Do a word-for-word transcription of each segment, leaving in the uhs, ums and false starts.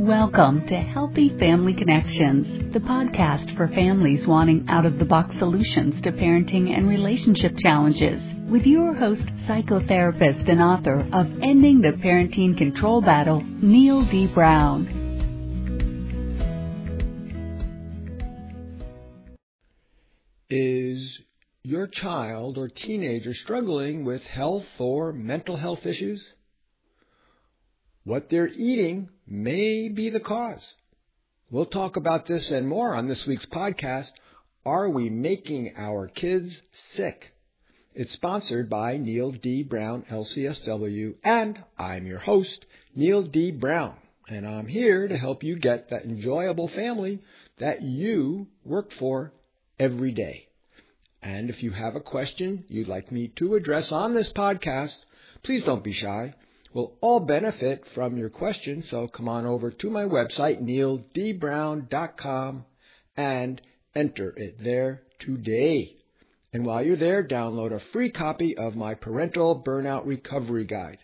Welcome to Healthy Family Connections, the podcast for families wanting out-of-the-box solutions to parenting and relationship challenges, with your host, psychotherapist and author of Ending the Parenting Control Battle, Neil D. Brown. Is your child or teenager struggling with health or mental health issues? What they're eating may be the cause. We'll talk about this and more on this week's podcast, Are We Making Our Kids Sick? It's sponsored by Neil D. Brown, L C S W, and I'm your host, Neil D. Brown, and I'm here to help you get that enjoyable family that you work for every day. And if you have a question you'd like me to address on this podcast, please don't be shy. We'll all benefit from your question, so come on over to my website, neil d brown dot com, and enter it there today. And while you're there, download a free copy of my Parental Burnout Recovery Guide.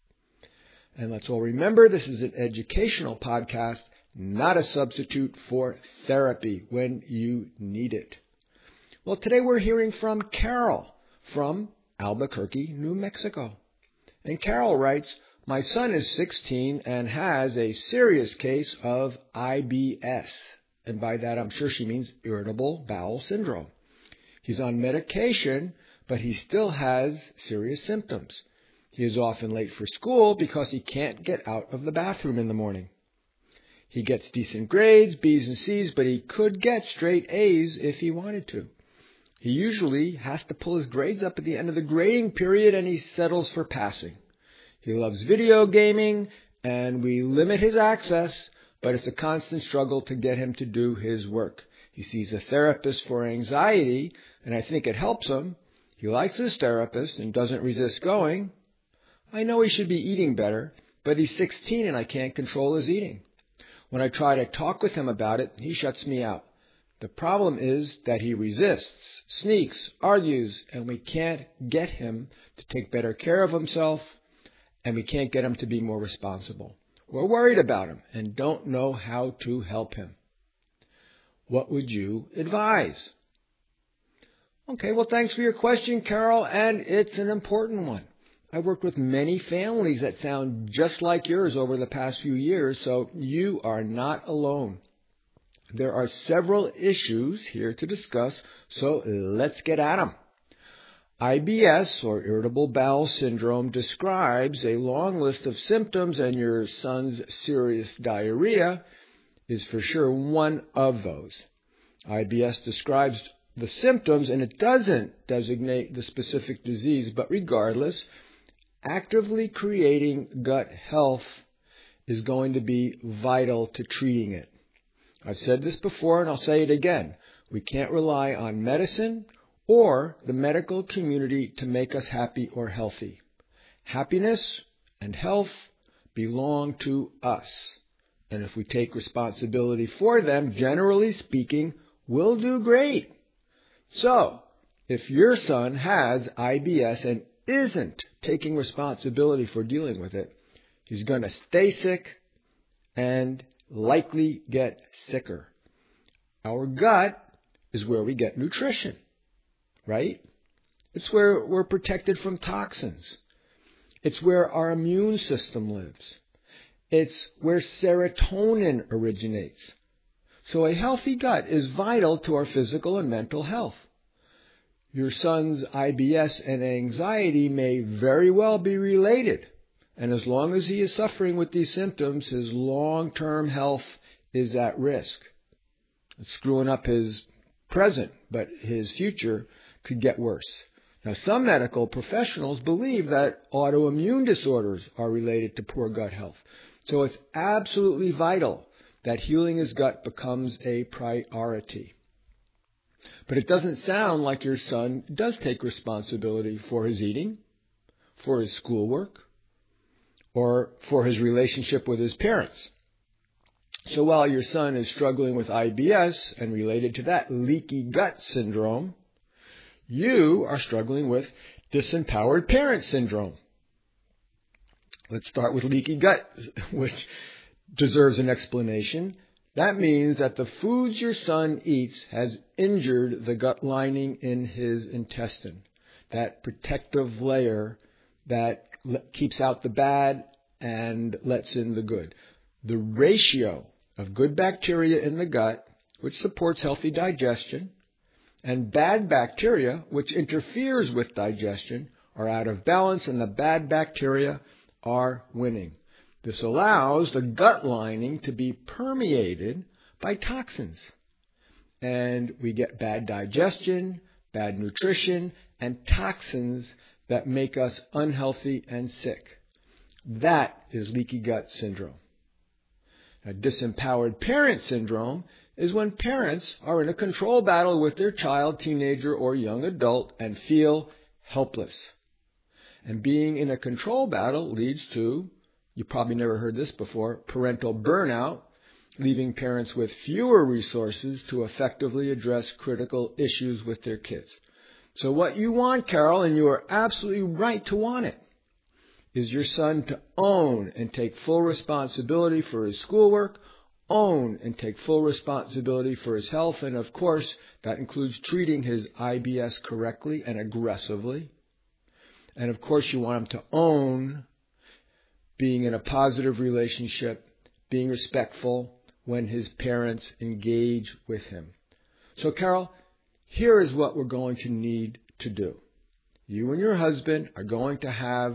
And let's all remember, this is an educational podcast, not a substitute for therapy when you need it. Well, today we're hearing from Carol from Albuquerque, New Mexico. And Carol writes, my son is sixteen and has a serious case of I B S. And by that, I'm sure she means irritable bowel syndrome. He's on medication, but he still has serious symptoms. He is often late for school because he can't get out of the bathroom in the morning. He gets decent grades, B's and C's, but he could get straight A's if he wanted to. He usually has to pull his grades up at the end of the grading period, and he settles for passing. He loves video gaming, and we limit his access, but it's a constant struggle to get him to do his work. He sees a therapist for anxiety, and I think it helps him. He likes his therapist and doesn't resist going. I know he should be eating better, but he's sixteen and I can't control his eating. When I try to talk with him about it, he shuts me out. The problem is that he resists, sneaks, argues, and we can't get him to take better care of himself, and we can't get him to be more responsible. We're worried about him and don't know how to help him. What would you advise? Okay, well, thanks for your question, Carol, and it's an important one. I've worked with many families that sound just like yours over the past few years, so you are not alone. There are several issues here to discuss, so let's get at them. I B S, or irritable bowel syndrome, describes a long list of symptoms, and your son's serious diarrhea is for sure one of those. I B S describes the symptoms, and it doesn't designate the specific disease, but regardless, actively creating gut health is going to be vital to treating it. I've said this before, and I'll say it again. We can't rely on medicine or the medical community to make us happy or healthy. Happiness and health belong to us. And if we take responsibility for them, generally speaking, we'll do great. So, if your son has I B S and isn't taking responsibility for dealing with it, he's going to stay sick and likely get sicker. Our gut is where we get nutrition, right? It's where we're protected from toxins. It's where our immune system lives. It's where serotonin originates. So a healthy gut is vital to our physical and mental health. Your son's I B S and anxiety may very well be related. And as long as he is suffering with these symptoms, his long-term health is at risk. It's screwing up his present, but his future could get worse. Now, some medical professionals believe that autoimmune disorders are related to poor gut health. So it's absolutely vital that healing his gut becomes a priority. But it doesn't sound like your son does take responsibility for his eating, for his schoolwork, or for his relationship with his parents. So while your son is struggling with I B S and related to that leaky gut syndrome, you are struggling with disempowered parent syndrome. Let's start with leaky gut, which deserves an explanation. That means that the foods your son eats has injured the gut lining in his intestine, that protective layer that keeps out the bad and lets in the good. The ratio of good bacteria in the gut, which supports healthy digestion, and bad bacteria, which interferes with digestion, are out of balance, and the bad bacteria are winning. This allows the gut lining to be permeated by toxins. And we get bad digestion, bad nutrition, and toxins that make us unhealthy and sick. That is leaky gut syndrome. Now, disempowered parent syndrome is when parents are in a control battle with their child, teenager, or young adult and feel helpless. And being in a control battle leads to, you probably never heard this before, parental burnout, leaving parents with fewer resources to effectively address critical issues with their kids. So what you want, Carol, and you are absolutely right to want it, is your son to own and take full responsibility for his schoolwork, own and take full responsibility for his health, and of course, that includes treating his I B S correctly and aggressively. And of course, you want him to own being in a positive relationship, being respectful when his parents engage with him. So, Carol, here is what we're going to need to do. You and your husband are going to have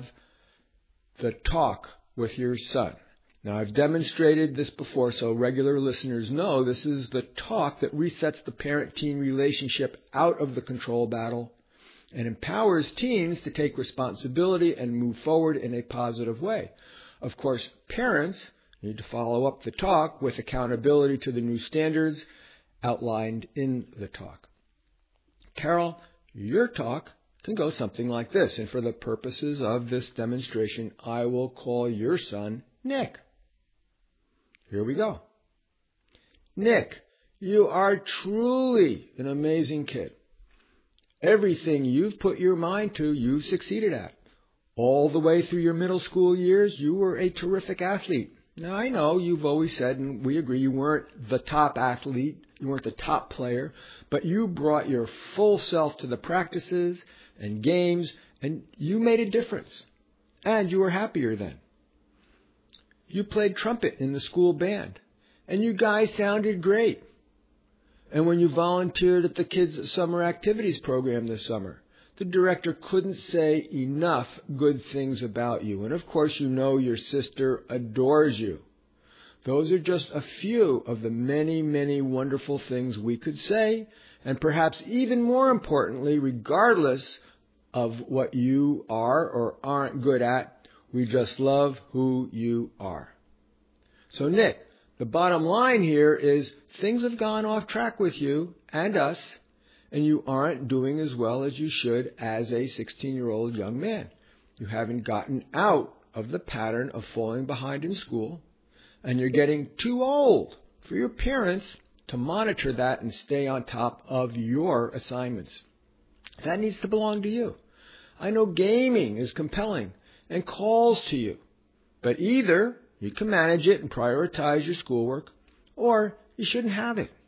the talk with your son. Now, I've demonstrated this before, so regular listeners know this is the talk that resets the parent-teen relationship out of the control battle and empowers teens to take responsibility and move forward in a positive way. Of course, parents need to follow up the talk with accountability to the new standards outlined in the talk. Carol, your talk can go something like this, and for the purposes of this demonstration, I will call your son Nick. Here we go. Nick, you are truly an amazing kid. Everything you've put your mind to, you've succeeded at. All the way through your middle school years, you were a terrific athlete. Now, I know you've always said, and we agree, you weren't the top athlete, you weren't the top player, but you brought your full self to the practices and games, and you made a difference. And you were happier then. You played trumpet in the school band, and you guys sounded great. And when you volunteered at the kids' summer activities program this summer, the director couldn't say enough good things about you. And of course, you know your sister adores you. Those are just a few of the many, many wonderful things we could say. And perhaps even more importantly, regardless of what you are or aren't good at, we just love who you are. So, Nick, the bottom line here is things have gone off track with you and us, and you aren't doing as well as you should as a sixteen-year-old young man. You haven't gotten out of the pattern of falling behind in school, and you're getting too old for your parents to monitor that and stay on top of your assignments. That needs to belong to you. I know gaming is compelling and calls to you, but either you can manage it and prioritize your schoolwork, or you shouldn't have it.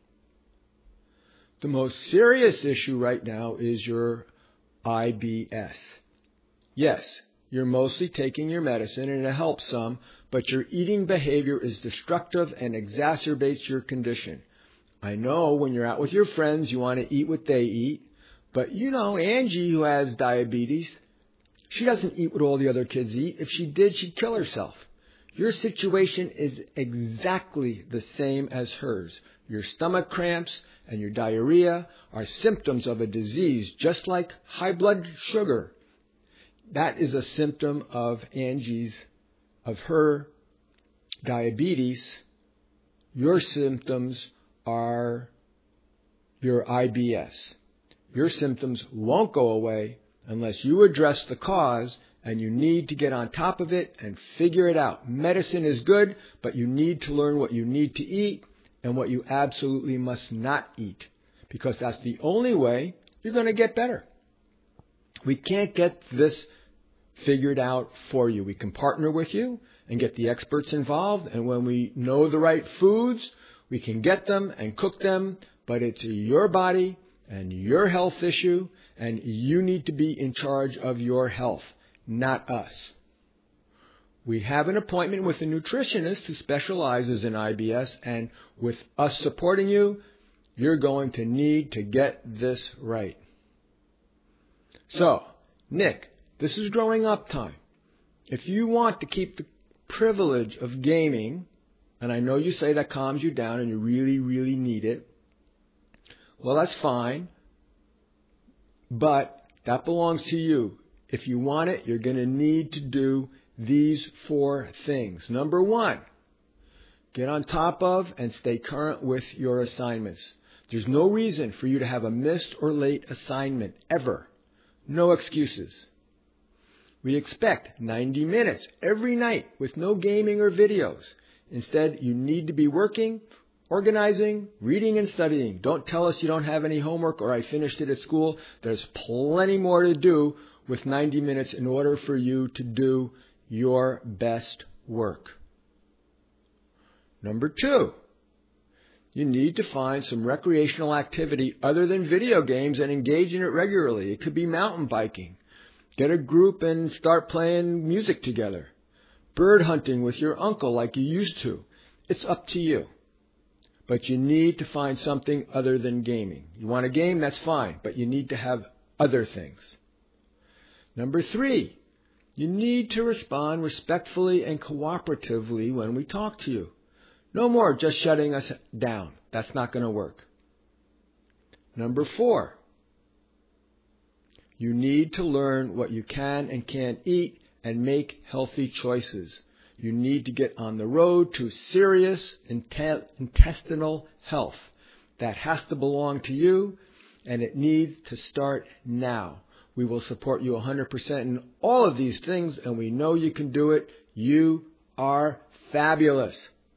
The most serious issue right now is your I B S. Yes, you're mostly taking your medicine and it helps some, but your eating behavior is destructive and exacerbates your condition. I know when you're out with your friends, you want to eat what they eat, but you know Angie, who has diabetes, she doesn't eat what all the other kids eat. If she did, she'd kill herself. Your situation is exactly the same as hers. Your stomach cramps and your diarrhea are symptoms of a disease, just like high blood sugar. That is a symptom of Angie's, of her diabetes. Your symptoms are your I B S. Your symptoms won't go away unless you address the cause, and you need to get on top of it and figure it out. Medicine is good, but you need to learn what you need to eat and what you absolutely must not eat, because that's the only way you're going to get better. We can't get this figured out for you. We can partner with you, and get the experts involved. And when we know the right foods, we can get them and cook them, but it's your body and your health issue, and you need to be in charge of your health, not us. We have an appointment with a nutritionist who specializes in I B S, and with us supporting you, you're going to need to get this right. So, Nick, this is growing up time. If you want to keep the privilege of gaming, and I know you say that calms you down and you really, really need it, well, that's fine, but that belongs to you. If you want it, you're going to need to do these four things. Number one, get on top of and stay current with your assignments. There's no reason for you to have a missed or late assignment, ever. No excuses. We expect ninety minutes every night with no gaming or videos. Instead, you need to be working, organizing, reading, and studying. Don't tell us you don't have any homework or I finished it at school. There's plenty more to do with ninety minutes in order for you to do your best work. Number two, you need to find some recreational activity other than video games and engage in it regularly. It could be mountain biking. Get a group and start playing music together. Bird hunting with your uncle like you used to. It's up to you. But you need to find something other than gaming. You want a game? That's fine. But you need to have other things. Number three, you need to respond respectfully and cooperatively when we talk to you. No more just shutting us down. That's not going to work. Number four, you need to learn what you can and can't eat and make healthy choices. You need to get on the road to serious inte- intestinal health. That has to belong to you, and it needs to start now. We will support you one hundred percent in all of these things, and we know you can do it. You are fabulous.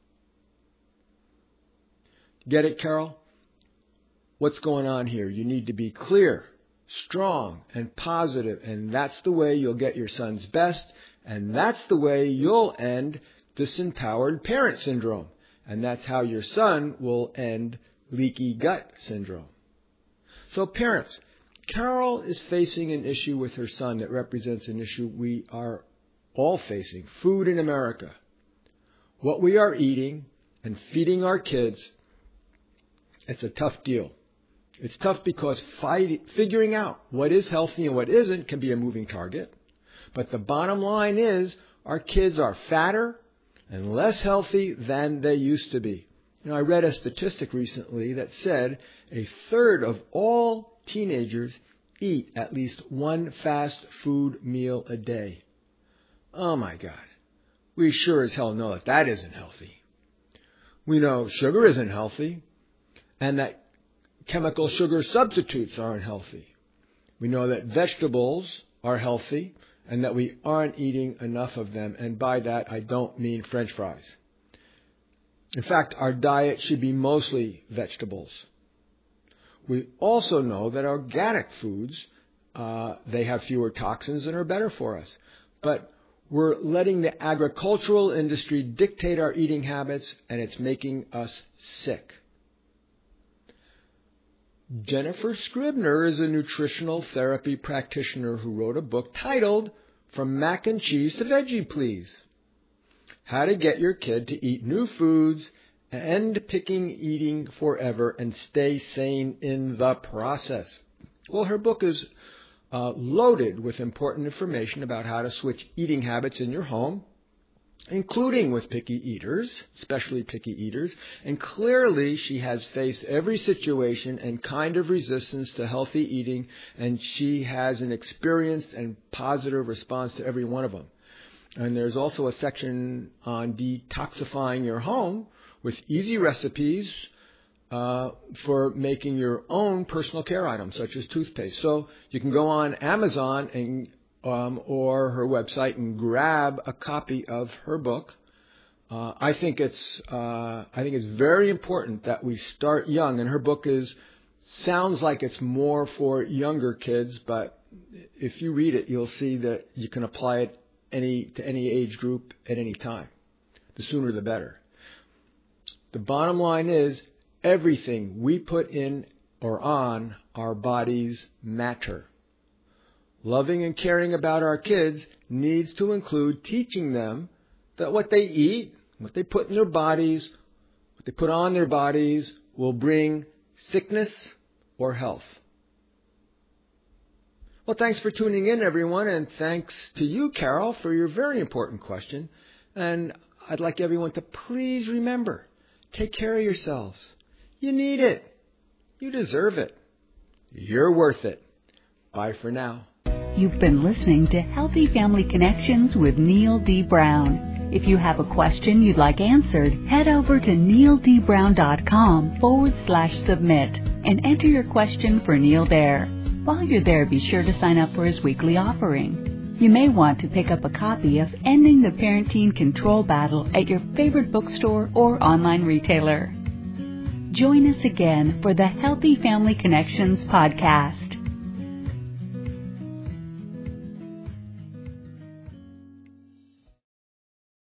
Get it, Carol? What's going on here? You need to be clear, strong, and positive, and that's the way you'll get your son's best, and that's the way you'll end disempowered parent syndrome, and that's how your son will end leaky gut syndrome. So parents, Carol is facing an issue with her son that represents an issue we are all facing, food in America. What we are eating and feeding our kids, it's a tough deal. It's tough because fight, figuring out what is healthy and what isn't can be a moving target. But the bottom line is our kids are fatter and less healthy than they used to be. You know, I read a statistic recently that said a third of all teenagers eat at least one fast food meal a day. Oh my God. We sure as hell know that that isn't healthy. We know sugar isn't healthy and that chemical sugar substitutes aren't healthy. We know that vegetables are healthy and that we aren't eating enough of them. And by that, I don't mean French fries. In fact, our diet should be mostly vegetables. We also know that organic foods, uh, they have fewer toxins and are better for us. But we're letting the agricultural industry dictate our eating habits, and it's making us sick. Jennifer Scribner is a nutritional therapy practitioner who wrote a book titled From Mac and Cheese to Veggie Please. How to get your kid to eat new foods, end picking eating forever, and stay sane in the process. Well, her book is uh, loaded with important information about how to switch eating habits in your home, including with picky eaters, especially picky eaters. And clearly she has faced every situation and kind of resistance to healthy eating, and she has an experienced and positive response to every one of them. And there's also a section on detoxifying your home with easy recipes uh, for making your own personal care items, such as toothpaste. So you can go on Amazon and um, or her website and grab a copy of her book. Uh, I think it's uh, I think it's very important that we start young. And her book is sounds like it's more for younger kids, but if you read it, you'll see that you can apply it any to any age group at any time. The sooner the better. The bottom line is everything we put in or on our bodies matter. Loving and caring about our kids needs to include teaching them that what they eat, what they put in their bodies, what they put on their bodies will bring sickness or health. Well, thanks for tuning in, everyone, and thanks to you, Carol, for your very important question. And I'd like everyone to please remember, take care of yourselves. You need it. You deserve it. You're worth it. Bye for now. You've been listening to Healthy Family Connections with Neil D. Brown. If you have a question you'd like answered, head over to neildbrown.com forward slash submit and enter your question for Neil there. While you're there, be sure to sign up for his weekly offering. You may want to pick up a copy of Ending the Parenting Control Battle at your favorite bookstore or online retailer. Join us again for the Healthy Family Connections podcast.